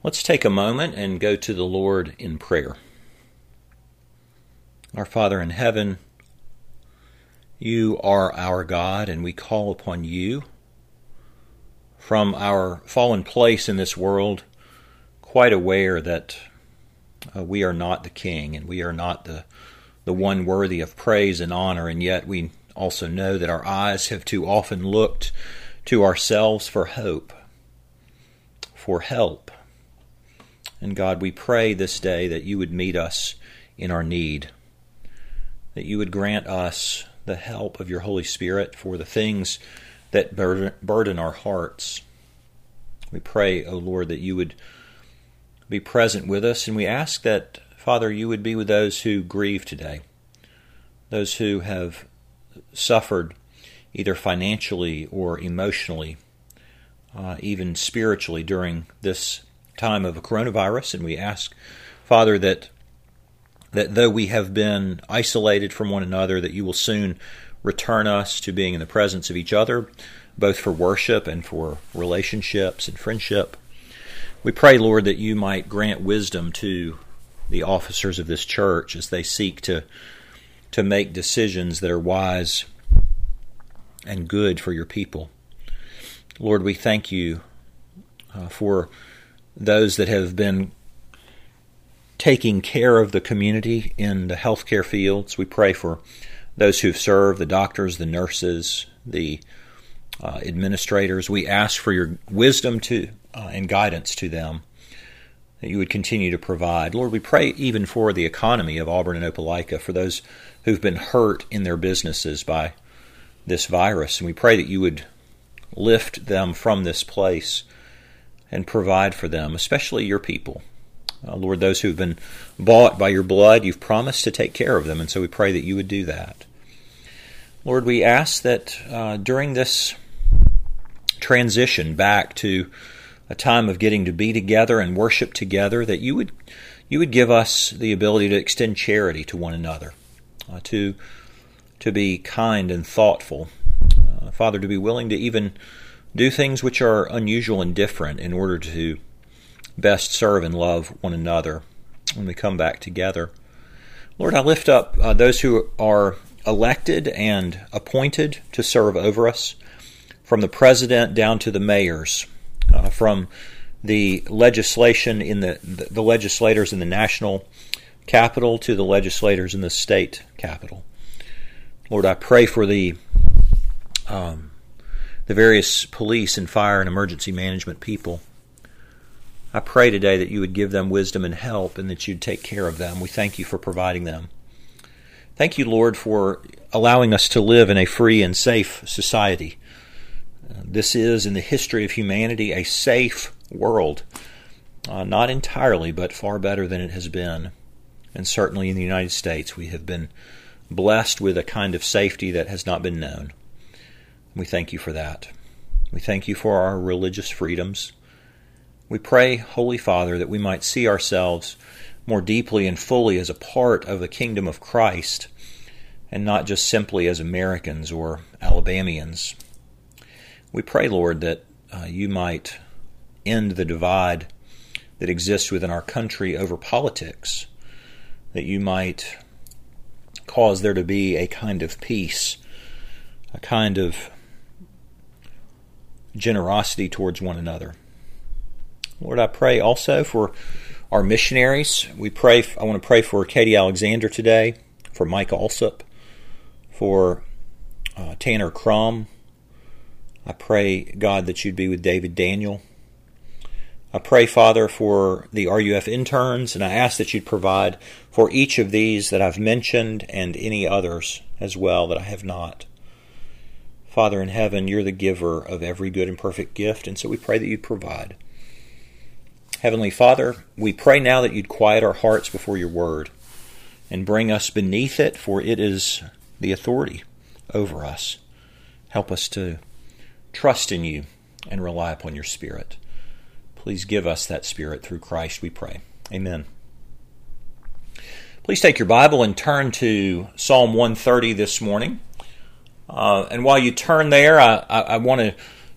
Let's take a moment and go to the Lord in prayer. Our Father in heaven, you are our God, and we call upon you from our fallen place in this world, quite aware that we are not the King and we are not the one worthy of praise and honor, and yet we also know that our eyes have too often looked to ourselves for hope, for help. And God, we pray this day that you would meet us in our need, that you would grant us the help of your Holy Spirit for the things that burden our hearts. We pray, O Lord, that you would be present with us, and we ask that, Father, you would be with those who grieve today, those who have suffered either financially or emotionally, even spiritually during this time of a coronavirus. And we ask, Father, that though we have been isolated from one another, that you will soon return us to being in the presence of each other, both for worship and for relationships and friendship. We pray, Lord, that you might grant wisdom to the officers of this church as they seek to make decisions that are wise and good for your people. Lord, we thank you for those that have been taking care of the community in the healthcare fields. We pray for those who've served, the doctors, the nurses, the administrators. We ask for your wisdom and guidance to them, that you would continue to provide. Lord, we pray even for the economy of Auburn and Opelika, for those who've been hurt in their businesses by this virus. And we pray that you would lift them from this place and provide for them, especially your people. Lord, those who've been bought by your blood, you've promised to take care of them, and so we pray that you would do that. Lord, we ask that during this transition back to a time of getting to be together and worship together, that you would give us the ability to extend charity to one another, to be kind and thoughtful, Father, to be willing to even do things which are unusual and different in order to best serve and love one another when we come back together. Lord, I lift up those who are elected and appointed to serve over us, from the president down to the mayors, from the legislation in the legislators in the national capital to the legislators in the state capital. Lord, I pray for the various police and fire and emergency management people. I pray today that you would give them wisdom and help, and that you'd take care of them. We thank you for providing them. Thank you, Lord, for allowing us to live in a free and safe society. This is, in the history of humanity, a safe world. Not entirely, but far better than it has been. And certainly in the United States, we have been blessed with a kind of safety that has not been known. We thank you for that. We thank you for our religious freedoms. We pray, Holy Father, that we might see ourselves more deeply and fully as a part of the kingdom of Christ, and not just simply as Americans or Alabamians. We pray, Lord, that you might end the divide that exists within our country over politics, that you might cause there to be a kind of peace, a kind of generosity towards one another. Lord, I pray also for our missionaries. I want to pray for Katie Alexander today, for Mike Alsop, for Tanner Crum. I pray, God, that you'd be with David Daniel. I pray, Father, for the RUF interns, and I ask that you'd provide for each of these that I've mentioned and any others as well that I have not. Father in heaven, you're the giver of every good and perfect gift, and so we pray that you'd provide. Heavenly Father, we pray now that you'd quiet our hearts before your word and bring us beneath it, for it is the authority over us. Help us to trust in you and rely upon your Spirit. Please give us that Spirit through Christ, we pray. Amen. Please take your Bible and turn to Psalm 130 this morning. And while you turn there, I want to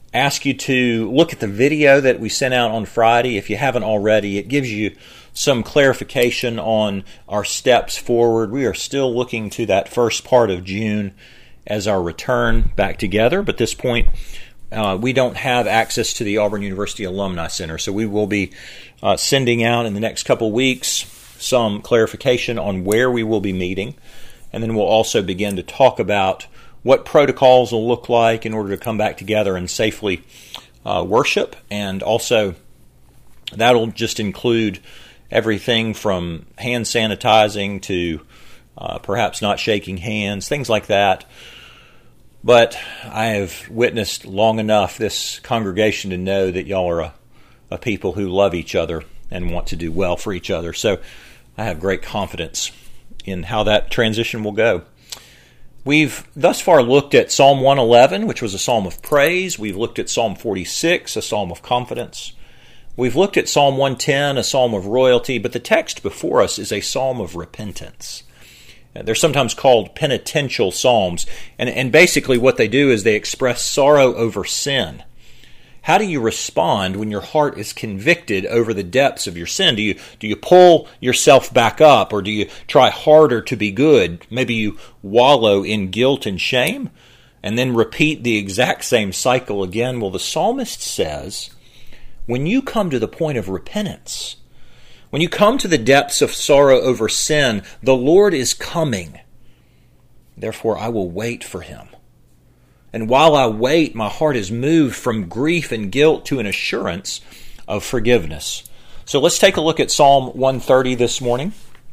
ask you to look at the video that we sent out on Friday. If you haven't already, it gives you some clarification on our steps forward. We are still looking to that first part of June as our return back together, but at this point, we don't have access to the Auburn University Alumni Center, so we will be sending out in the next couple weeks some clarification on where we will be meeting, and then we'll also begin to talk about what protocols will look like in order to come back together and safely worship, and also that'll just include everything from hand sanitizing to perhaps not shaking hands, things like that. But I have witnessed long enough this congregation to know that y'all are a people who love each other and want to do well for each other. So I have great confidence in how that transition will go. We've thus far looked at Psalm 111, which was a psalm of praise. We've looked at Psalm 46, a psalm of confidence. We've looked at Psalm 110, a psalm of royalty, but the text before us is a psalm of repentance. They're sometimes called penitential psalms, and basically what they do is they express sorrow over sin. How do you respond when your heart is convicted over the depths of your sin? Do you pull yourself back up, or do you try harder to be good? Maybe you wallow in guilt and shame, and then repeat the exact same cycle again. Well, the psalmist says, when you come to the point of repentance, when you come to the depths of sorrow over sin, the Lord is coming. Therefore, I will wait for him. And while I wait, my heart is moved from grief and guilt to an assurance of forgiveness. So let's take a look at Psalm 130 this morning.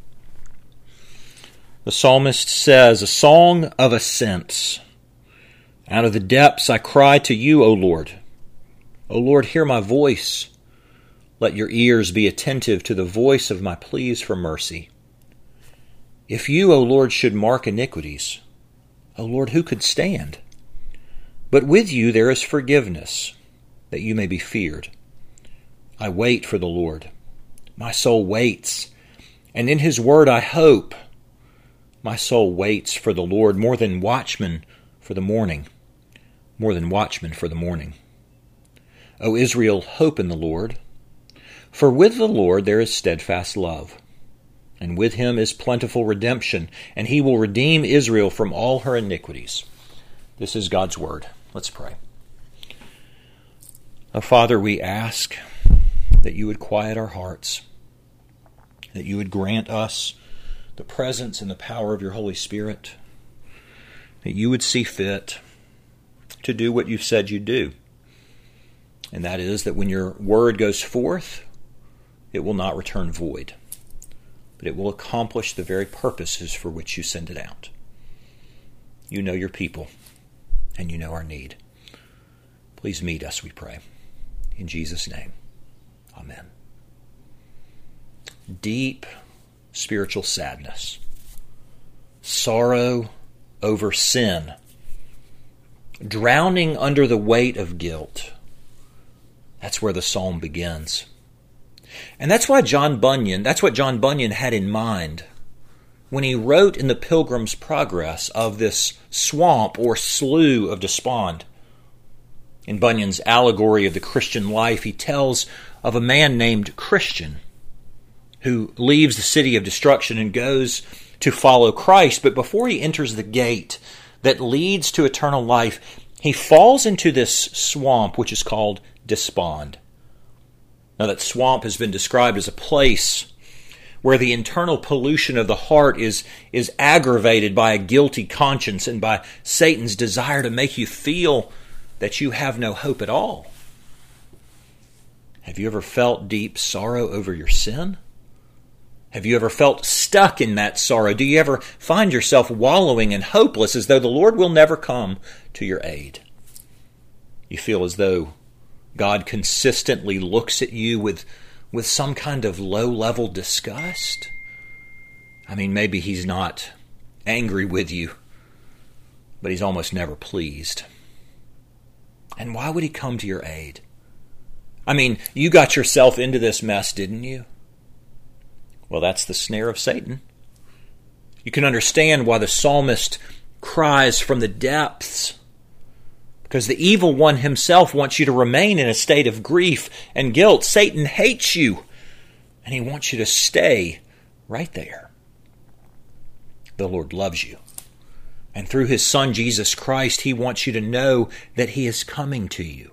The psalmist says, a song of ascents. Out of the depths I cry to you, O Lord. O Lord, hear my voice. Let your ears be attentive to the voice of my pleas for mercy. If you, O Lord, should mark iniquities, O Lord, who could stand? But with you there is forgiveness, that you may be feared. I wait for the Lord. My soul waits, and in his word I hope. My soul waits for the Lord more than watchmen for the morning. More than watchmen for the morning. O Israel, hope in the Lord. For with the Lord there is steadfast love, and with him is plentiful redemption, and he will redeem Israel from all her iniquities. This is God's word. Let's pray. Oh, Father, we ask that you would quiet our hearts, that you would grant us the presence and the power of your Holy Spirit, that you would see fit to do what you've said you'd do. And that is that when your word goes forth, it will not return void, but it will accomplish the very purposes for which you send it out. You know your people, and you know our need. Please meet us, we pray. In Jesus' name, amen. Deep spiritual sadness, sorrow over sin, drowning under the weight of guilt. That's where the psalm begins. And that's what John Bunyan had in mind when he wrote in the Pilgrim's Progress of this swamp or slough of despond. In Bunyan's allegory of the Christian life, he tells of a man named Christian who leaves the city of destruction and goes to follow Christ. But before he enters the gate that leads to eternal life, he falls into this swamp which is called despond. Now, that swamp has been described as a place where the internal pollution of the heart is aggravated by a guilty conscience and by Satan's desire to make you feel that you have no hope at all. Have you ever felt deep sorrow over your sin? Have you ever felt stuck in that sorrow? Do you ever find yourself wallowing and hopeless as though the Lord will never come to your aid? You feel as though God consistently looks at you with some kind of low-level disgust. I mean, maybe he's not angry with you, but he's almost never pleased. And why would he come to your aid? I mean, you got yourself into this mess, didn't you? Well, that's the snare of Satan. You can understand why the psalmist cries from the depths. because the evil one himself wants you to remain in a state of grief and guilt. Satan hates you, and he wants you to stay right there. The Lord loves you. And through his Son, Jesus Christ, he wants you to know that he is coming to you.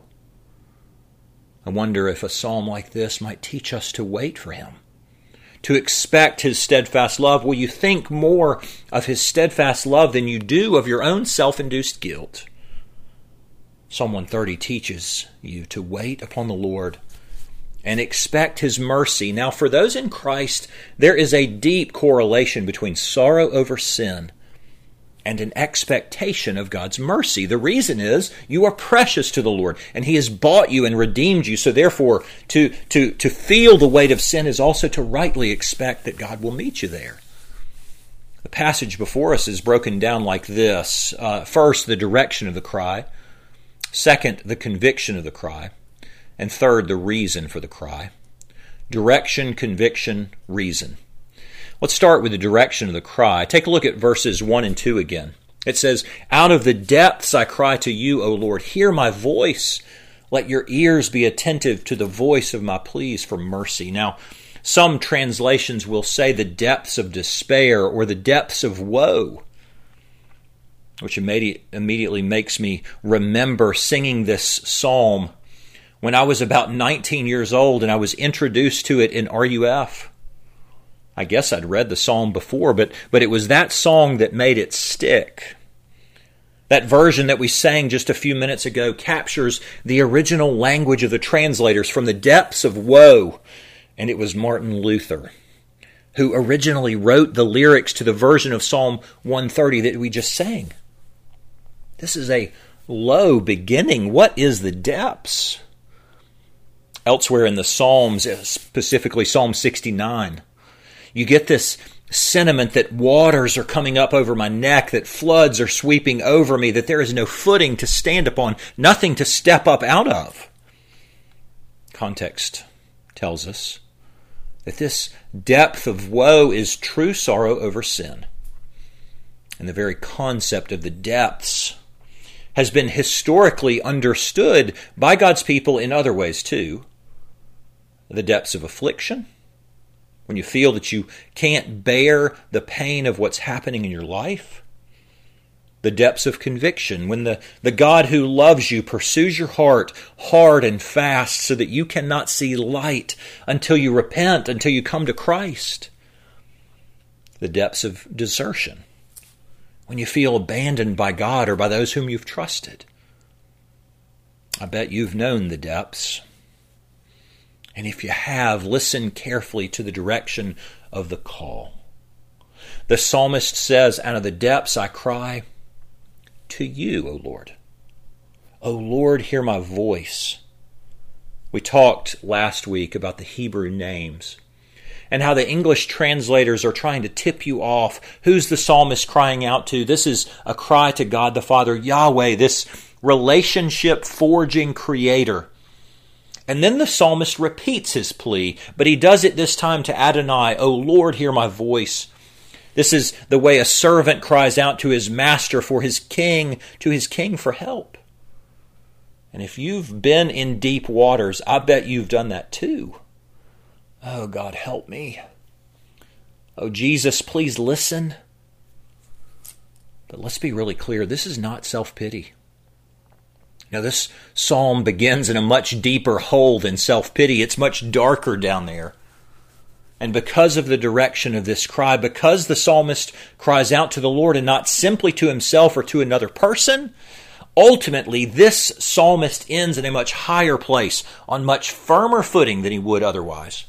I wonder if a psalm like this might teach us to wait for him, to expect his steadfast love. Will you think more of his steadfast love than you do of your own self-induced guilt? Psalm 130 teaches you to wait upon the Lord and expect his mercy. Now, for those in Christ, there is a deep correlation between sorrow over sin and an expectation of God's mercy. The reason is you are precious to the Lord, and he has bought you and redeemed you. So therefore, to feel the weight of sin is also to rightly expect that God will meet you there. The passage before us is broken down like this. First, the direction of the cry. Second, the conviction of the cry. And third, the reason for the cry. Direction, conviction, reason. Let's start with the direction of the cry. Take a look at verses 1 and 2 again. It says, "Out of the depths I cry to you, O Lord. Hear my voice. Let your ears be attentive to the voice of my pleas for mercy." Now, some translations will say the depths of despair or the depths of woe, which immediately makes me remember singing this psalm when I was about 19 years old and I was introduced to it in RUF. I guess I'd read the psalm before, but it was that song that made it stick. That version that we sang just a few minutes ago captures the original language of the translators from the depths of woe, and it was Martin Luther who originally wrote the lyrics to the version of Psalm 130 that we just sang. This is a low beginning. What is the depths? Elsewhere in the Psalms, specifically Psalm 69, you get this sentiment that waters are coming up over my neck, that floods are sweeping over me, that there is no footing to stand upon, nothing to step up out of. Context tells us that this depth of woe is true sorrow over sin. And the very concept of the depths has been historically understood by God's people in other ways too. The depths of affliction, when you feel that you can't bear the pain of what's happening in your life. The depths of conviction, when the God who loves you pursues your heart hard and fast so that you cannot see light until you repent, until you come to Christ. The depths of desertion, when you feel abandoned by God or by those whom you've trusted. I bet you've known the depths. And if you have, listen carefully to the direction of the call. The psalmist says, "Out of the depths I cry to you, O Lord. O Lord, hear my voice." We talked last week about the Hebrew names and how the English translators are trying to tip you off. Who's the psalmist crying out to? This is a cry to God the Father, Yahweh, this relationship-forging creator. And then the psalmist repeats his plea, but he does it this time to Adonai, "O Lord, hear my voice." This is the way a servant cries out to his master for his king, to his king for help. And if you've been in deep waters, I bet you've done that too. Oh, God, help me. Oh, Jesus, please listen. But let's be really clear, this is not self-pity. Now, this psalm begins in a much deeper hole than self-pity. It's much darker down there. And because of the direction of this cry, because the psalmist cries out to the Lord and not simply to himself or to another person, ultimately this psalmist ends in a much higher place, on much firmer footing than he would otherwise.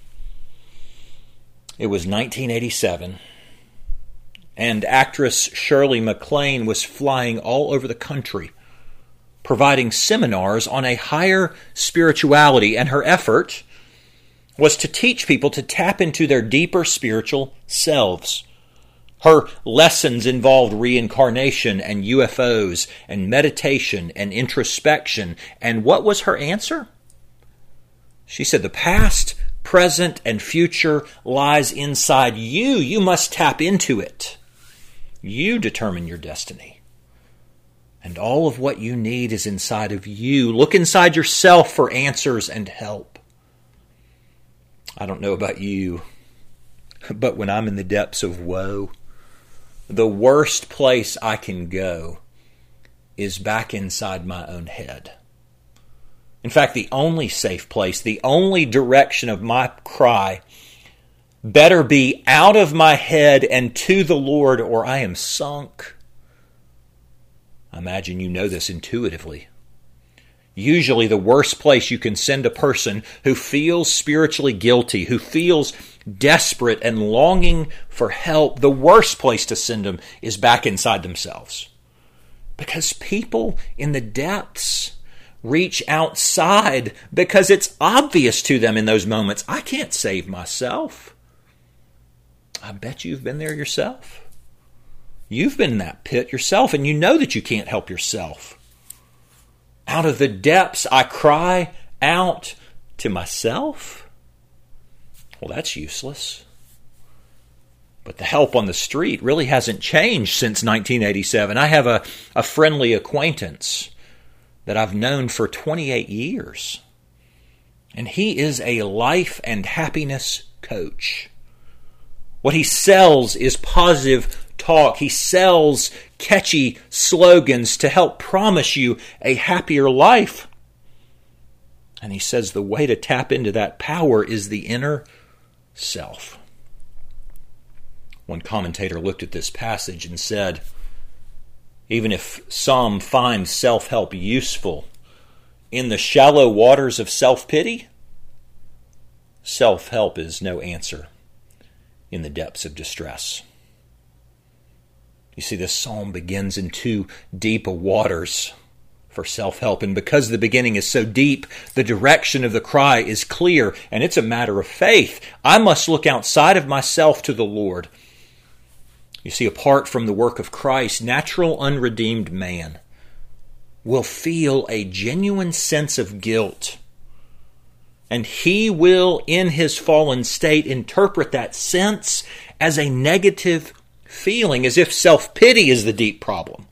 It was 1987, and actress Shirley MacLaine was flying all over the country, providing seminars on a higher spirituality, and her effort was to teach people to tap into their deeper spiritual selves. Her lessons involved reincarnation and UFOs and meditation and introspection. And what was her answer? She said, the past, present, and future lies inside you. You must tap into it. You determine your destiny. And all of what you need is inside of you. Look inside yourself for answers and help. I don't know about you, but when I'm in the depths of woe, the worst place I can go is back inside my own head. In fact, the only safe place, the only direction of my cry better be out of my head and to the Lord, or I am sunk. I imagine you know this intuitively. Usually the worst place you can send a person who feels spiritually guilty, who feels desperate and longing for help, the worst place to send them is back inside themselves. Because people in the depths reach outside because it's obvious to them in those moments, I can't save myself. I bet you've been there yourself. You've been in that pit yourself, and you know that you can't help yourself. Out of the depths, I cry out to myself. Well, that's useless. But the help on the street really hasn't changed since 1987. I have a friendly acquaintance that I've known for 28 years. And he is a life and happiness coach. What he sells is positive talk. He sells catchy slogans to help promise you a happier life. And he says the way to tap into that power is the inner self. One commentator looked at this passage and said, even if some find self-help useful in the shallow waters of self-pity, self-help is no answer in the depths of distress. You see, this psalm begins in too deep a waters for self-help. And because the beginning is so deep, the direction of the cry is clear, and it's a matter of faith. I must look outside of myself to the Lord. You see, apart from the work of Christ, natural unredeemed man will feel a genuine sense of guilt. And he will, in his fallen state, interpret that sense as a negative feeling, as if self-pity is the deep problem.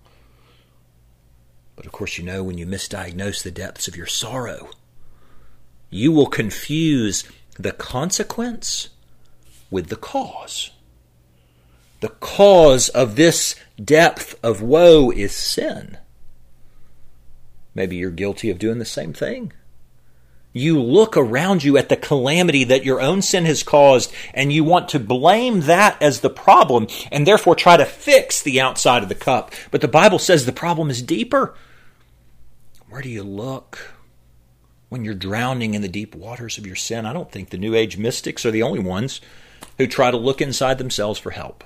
But of course, you know, when you misdiagnose the depths of your sorrow, you will confuse the consequence with the cause. The cause of this depth of woe is sin. Maybe you're guilty of doing the same thing. You look around you at the calamity that your own sin has caused, and you want to blame that as the problem, and therefore try to fix the outside of the cup. But the Bible says the problem is deeper. Where do you look when you're drowning in the deep waters of your sin? I don't think the New Age mystics are the only ones who try to look inside themselves for help.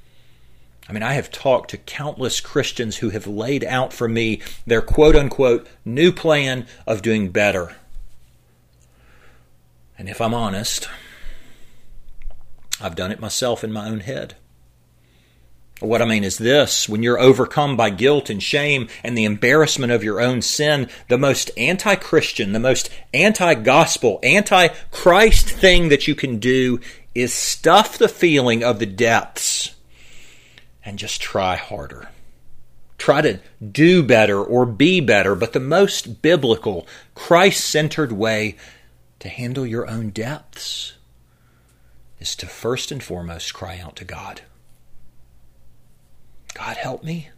I mean, I have talked to countless Christians who have laid out for me their quote-unquote new plan of doing better. And if I'm honest, I've done it myself in my own head. What I mean is this: when you're overcome by guilt and shame and the embarrassment of your own sin, the most anti-Christian, the most anti-gospel, anti-Christ thing that you can do is stuff the feeling of the depths and just try harder. Try to do better or be better, but the most biblical, Christ-centered way to handle your own depths is to first and foremost cry out to God. God, help me.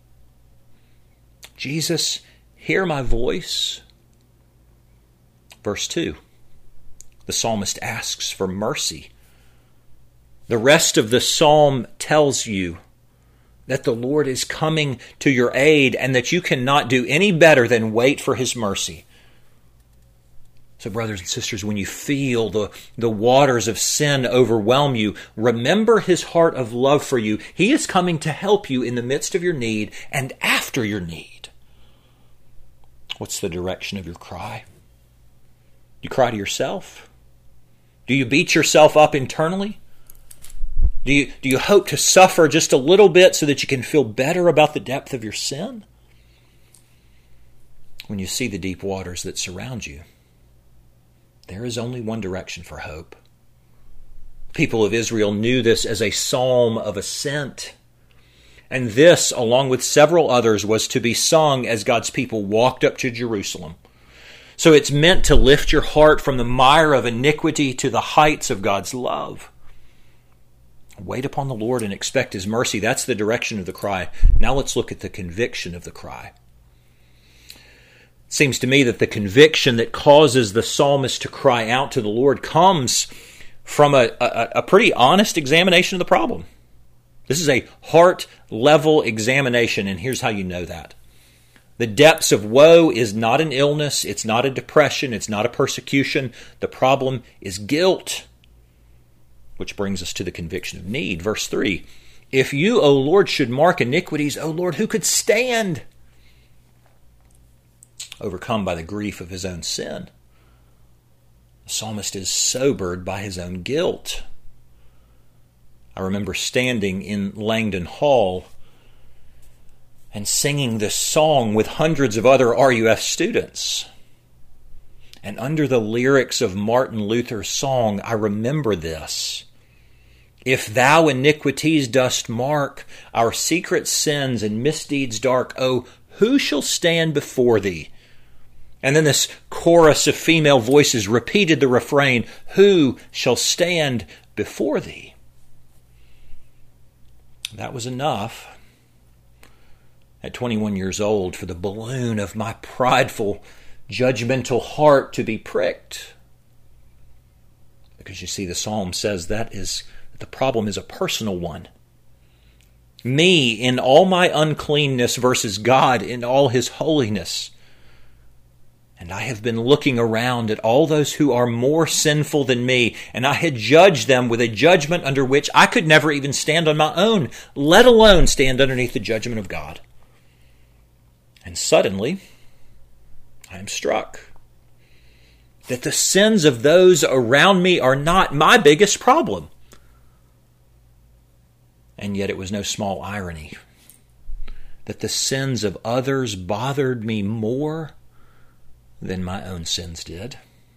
Jesus, hear my voice. Verse 2, the psalmist asks for mercy. The rest of the psalm tells you that the Lord is coming to your aid and that you cannot do any better than wait for His mercy. So brothers and sisters, when you feel the waters of sin overwhelm you, remember His heart of love for you. He is coming to help you in the midst of your need and after your need. What's the direction of your cry? Do you cry to yourself? Do you beat yourself up internally? Do you hope to suffer just a little bit so that you can feel better about the depth of your sin? When you see the deep waters that surround you, there is only one direction for hope. People of Israel knew this as a psalm of ascent. And this, along with several others, was to be sung as God's people walked up to Jerusalem. So it's meant to lift your heart from the mire of iniquity to the heights of God's love. Wait upon the Lord and expect His mercy. That's the direction of the cry. Now let's look at the conviction of the cry. It seems to me that the conviction that causes the psalmist to cry out to the Lord comes from a pretty honest examination of the problem. This is a heart-level examination, and here's how you know that. The depths of woe is not an illness, it's not a depression, it's not a persecution. The problem is guilt, which brings us to the conviction of need. Verse 3, if you, O Lord, should mark iniquities, O Lord, who could stand? Overcome by the grief of his own sin, the psalmist is sobered by his own guilt. I remember standing in Langdon Hall and singing this song with hundreds of other RUF students. And under the lyrics of Martin Luther's song, I remember this. If thou iniquities dost mark, our secret sins and misdeeds dark, oh, who shall stand before thee? And then this chorus of female voices repeated the refrain, who shall stand before thee? That was enough at 21 years old for the balloon of my prideful, judgmental heart to be pricked. Because you see, the psalm says that the problem is a personal one. Me in all my uncleanness versus God in all His holiness. And I have been looking around at all those who are more sinful than me, and I had judged them with a judgment under which I could never even stand on my own, let alone stand underneath the judgment of God. And suddenly, I am struck that the sins of those around me are not my biggest problem. And yet it was no small irony that the sins of others bothered me more than my own sins did.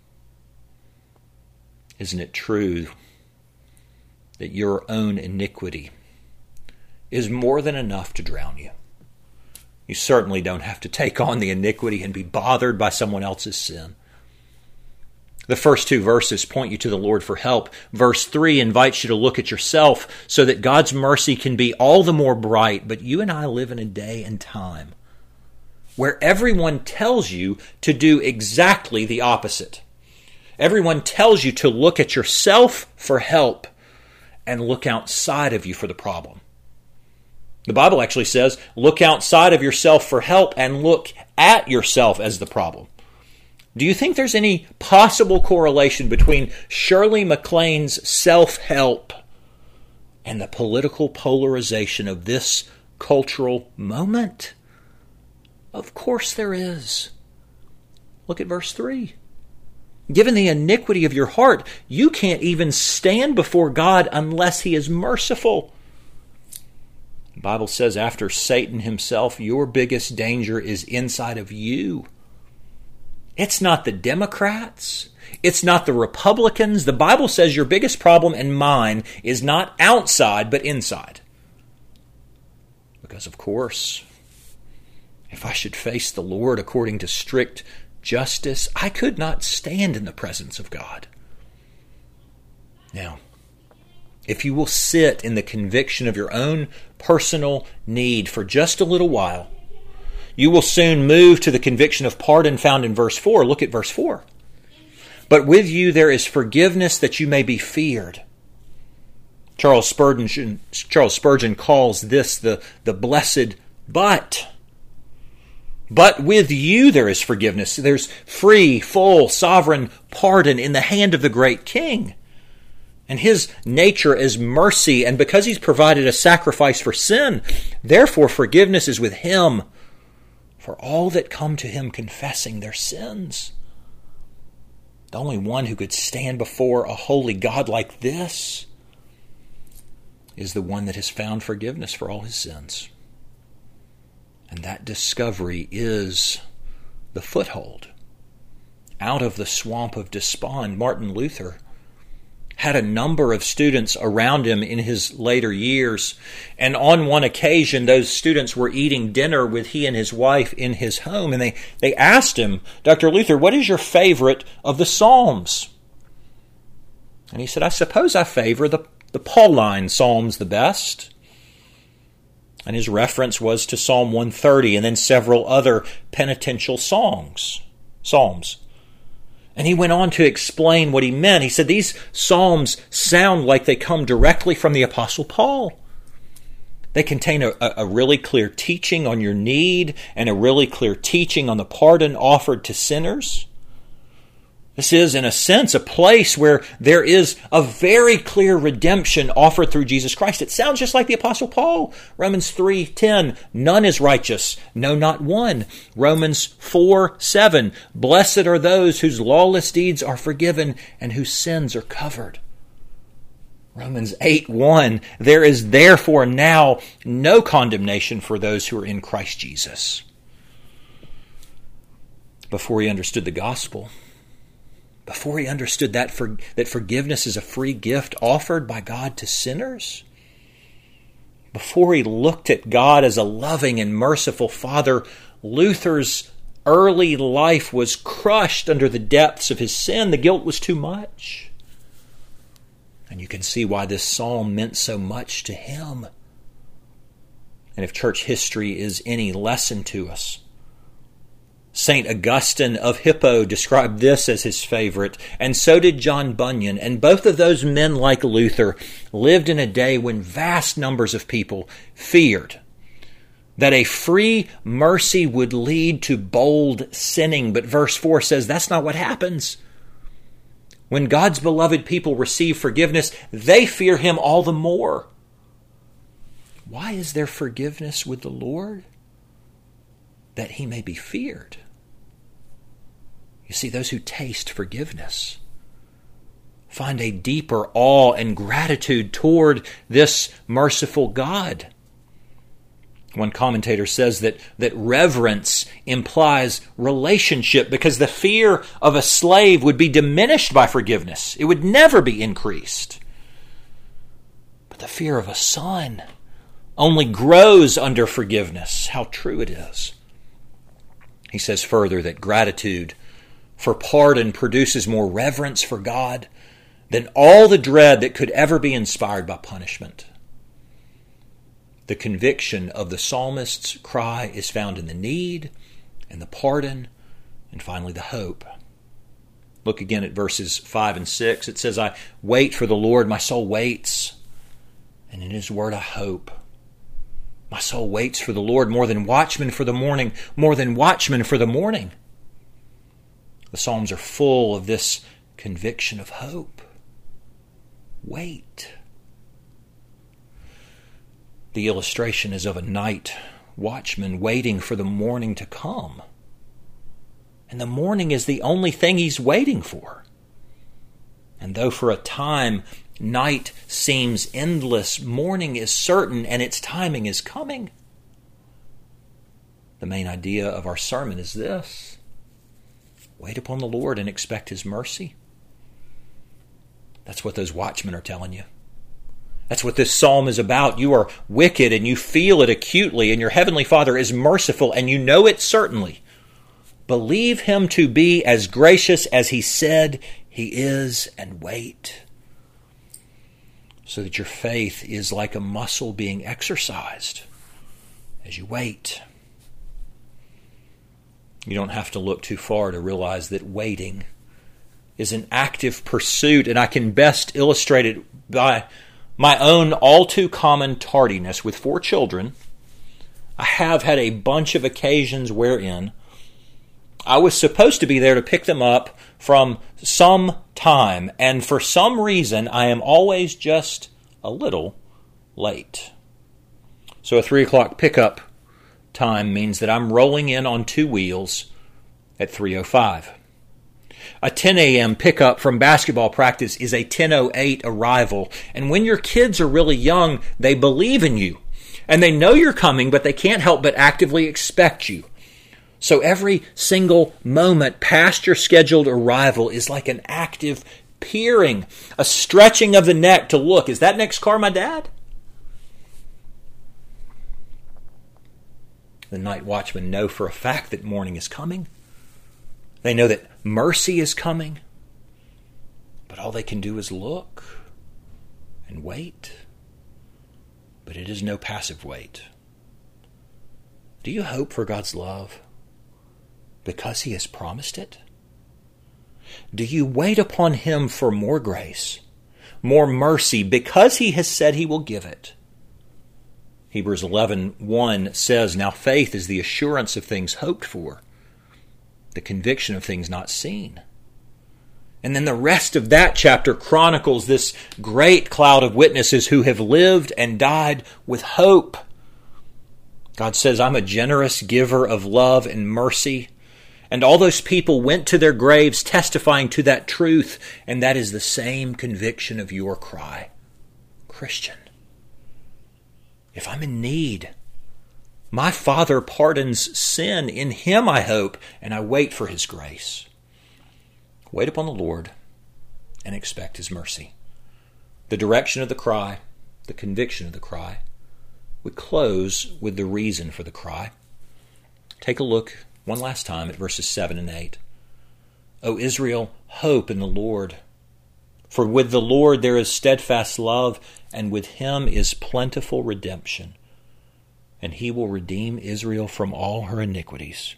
Isn't it true that your own iniquity is more than enough to drown you? You certainly don't have to take on the iniquity and be bothered by someone else's sin. The first two verses point you to the Lord for help. Verse 3 invites you to look at yourself so that God's mercy can be all the more bright. But you and I live in a day and time where everyone tells you to do exactly the opposite. Everyone tells you to look at yourself for help and look outside of you for the problem. The Bible actually says, look outside of yourself for help and look at yourself as the problem. Do you think there's any possible correlation between Shirley MacLaine's self-help and the political polarization of this cultural moment? Of course there is. Look at verse 3. Given the iniquity of your heart, you can't even stand before God unless He is merciful. The Bible says after Satan himself, your biggest danger is inside of you. It's not the Democrats. It's not the Republicans. The Bible says your biggest problem and mine is not outside, but inside. Because, of course, if I should face the Lord according to strict justice, I could not stand in the presence of God. Now, if you will sit in the conviction of your own personal need for just a little while, you will soon move to the conviction of pardon found in verse 4. Look at verse 4. But with you there is forgiveness that you may be feared. Charles Spurgeon calls this the blessed but. But with you there is forgiveness. There's free, full, sovereign pardon in the hand of the great King. And His nature is mercy, and because He's provided a sacrifice for sin, therefore forgiveness is with Him for all that come to Him confessing their sins. The only one who could stand before a holy God like this is the one that has found forgiveness for all his sins. And that discovery is the foothold out of the swamp of despond. Martin Luther had a number of students around him in his later years. And on one occasion, those students were eating dinner with he and his wife in his home. And they asked him, Dr. Luther, what is your favorite of the Psalms? And he said, I suppose I favor the Pauline Psalms the best. And his reference was to Psalm 130 and then several other penitential psalms. And he went on to explain what he meant. He said, these psalms sound like they come directly from the Apostle Paul. They contain a really clear teaching on your need and a really clear teaching on the pardon offered to sinners. This is, in a sense, a place where there is a very clear redemption offered through Jesus Christ. It sounds just like the Apostle Paul. Romans 3:10, none is righteous, no, not one. Romans 4:7, blessed are those whose lawless deeds are forgiven and whose sins are covered. Romans 8:1, there is therefore now no condemnation for those who are in Christ Jesus. Before he understood the gospel, before he understood that forgiveness is a free gift offered by God to sinners, before he looked at God as a loving and merciful Father, Luther's early life was crushed under the depths of his sin. The guilt was too much. And you can see why this psalm meant so much to him. And if church history is any lesson to us, St. Augustine of Hippo described this as his favorite, and so did John Bunyan. And both of those men, like Luther, lived in a day when vast numbers of people feared that a free mercy would lead to bold sinning. But verse 4 says that's not what happens. When God's beloved people receive forgiveness, they fear him all the more. Why is there forgiveness with the Lord? That he may be feared. You see, those who taste forgiveness find a deeper awe and gratitude toward this merciful God. One commentator says that reverence implies relationship because the fear of a slave would be diminished by forgiveness. It would never be increased. But the fear of a son only grows under forgiveness. How true it is. He says further that gratitude for pardon produces more reverence for God than all the dread that could ever be inspired by punishment. The conviction of the psalmist's cry is found in the need and the pardon and finally the hope. Look again at verses 5 and 6. It says, I wait for the Lord, my soul waits, and in his word I hope. My soul waits for the Lord more than watchmen for the morning, more than watchmen for the morning. The Psalms are full of this conviction of hope. Wait. The illustration is of a night watchman waiting for the morning to come. And the morning is the only thing he's waiting for. And though for a time night seems endless, morning is certain and its timing is coming. The main idea of our sermon is this: wait upon the Lord and expect his mercy. That's what those watchmen are telling you. That's what this psalm is about. You are wicked and you feel it acutely, and your heavenly Father is merciful and you know it certainly. Believe him to be as gracious as he said he is, and wait. So that your faith is like a muscle being exercised as you wait. You don't have to look too far to realize that waiting is an active pursuit, and I can best illustrate it by my own all too common tardiness. With 4 children, I have had a bunch of occasions wherein I was supposed to be there to pick them up from some time, and for some reason I am always just a little late. So a 3 o'clock pickup time means that I'm rolling in on 2 wheels at 3:05. A 10 a.m. pickup from basketball practice is a 10:08 arrival. And when your kids are really young, they believe in you. And they know you're coming, but they can't help but actively expect you. So every single moment past your scheduled arrival is like an active peering, a stretching of the neck to look. Is that next car my dad? The night watchmen know for a fact that morning is coming. They know that mercy is coming. But all they can do is look and wait. But it is no passive wait. Do you hope for God's love because He has promised it? Do you wait upon Him for more grace, more mercy, because He has said He will give it? Hebrews 11:1 says, "Now faith is the assurance of things hoped for, the conviction of things not seen." And then the rest of that chapter chronicles this great cloud of witnesses who have lived and died with hope. God says, "I'm a generous giver of love and mercy." And all those people went to their graves testifying to that truth, and that is the same conviction of your cry. Christian, if I'm in need, my Father pardons sin. In Him I hope, and I wait for His grace. Wait upon the Lord and expect His mercy. The direction of the cry, the conviction of the cry. We close with the reason for the cry. Take a look one last time at verses 7 and 8. O Israel, hope in the Lord. For with the Lord there is steadfast love, and with Him is plentiful redemption. And He will redeem Israel from all her iniquities.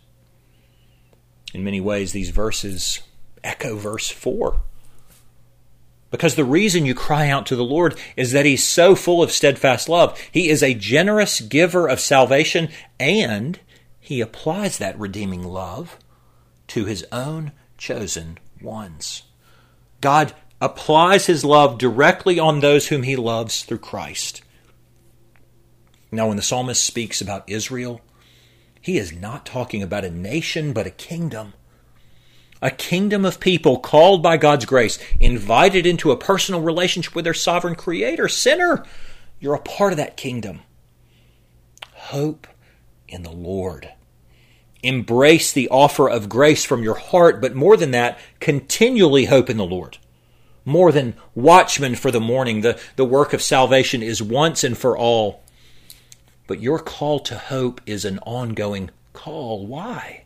In many ways, these verses echo verse 4. Because the reason you cry out to the Lord is that He's so full of steadfast love. He is a generous giver of salvation, and He applies that redeeming love to His own chosen ones. God applies His love directly on those whom He loves through Christ. Now, when the psalmist speaks about Israel, he is not talking about a nation, but a kingdom. A kingdom of people called by God's grace, invited into a personal relationship with their sovereign Creator. Sinner, you're a part of that kingdom. Hope in the Lord. Embrace the offer of grace from your heart, but more than that, continually hope in the Lord. More than watchmen for the morning, the work of salvation is once and for all. But your call to hope is an ongoing call. Why?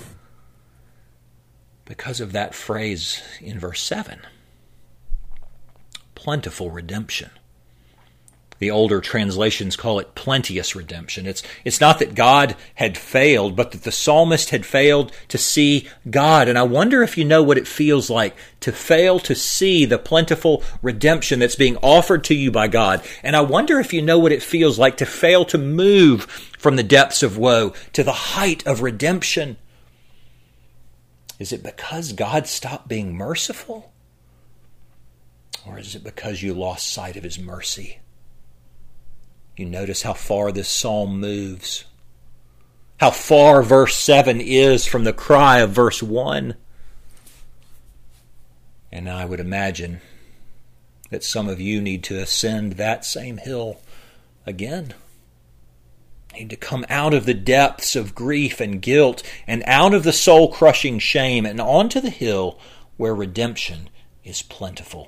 Because of that phrase in verse 7. Plentiful redemption. The older translations call it plenteous redemption. It's not that God had failed, but that the psalmist had failed to see God. And I wonder if you know what it feels like to fail to see the plentiful redemption that's being offered to you by God. And I wonder if you know what it feels like to fail to move from the depths of woe to the height of redemption. Is it because God stopped being merciful? Or is it because you lost sight of His mercy? You notice how far this psalm moves. How far verse 7 is from the cry of verse 1. And I would imagine that some of you need to ascend that same hill again. Need to come out of the depths of grief and guilt and out of the soul-crushing shame and onto the hill where redemption is plentiful.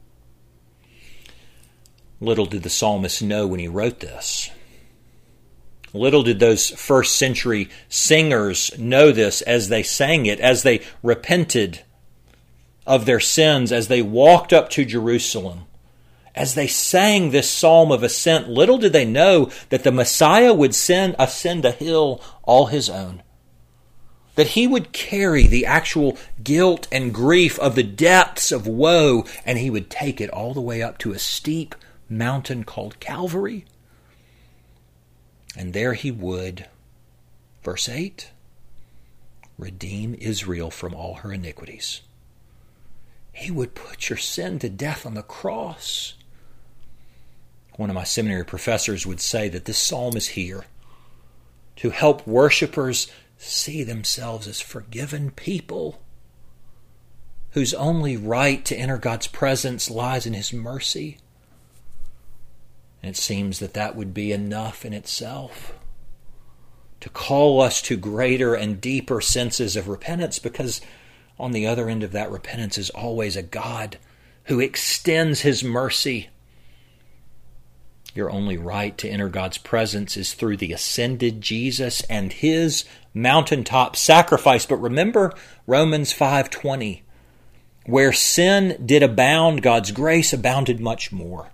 Little did the psalmist know when he wrote this. Little did those first century singers know this as they sang it, as they repented of their sins, as they walked up to Jerusalem. As they sang this psalm of ascent, little did they know that the Messiah would ascend a hill all His own. That He would carry the actual guilt and grief of the depths of woe, and He would take it all the way up to a steep mountain called Calvary. And there He would, verse 8, redeem Israel from all her iniquities. He would put your sin to death on the cross. One of my seminary professors would say that this psalm is here to help worshipers see themselves as forgiven people whose only right to enter God's presence lies in His mercy. And it seems that that would be enough in itself to call us to greater and deeper senses of repentance, because on the other end of that repentance is always a God who extends his mercy. Your only right to enter God's presence is through the ascended Jesus and his mountaintop sacrifice. But remember Romans 5:20, where sin did abound, God's grace abounded much more.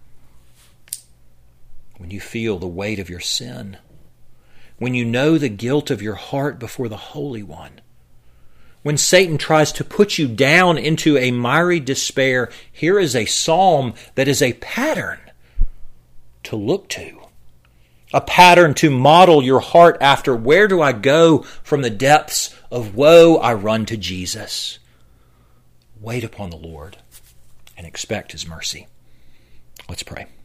When you feel the weight of your sin, when you know the guilt of your heart before the Holy One, when Satan tries to put you down into a miry despair, here is a psalm that is a pattern to look to, a pattern to model your heart after. Where do I go from the depths of woe? I run to Jesus. Wait upon the Lord and expect his mercy. Let's pray.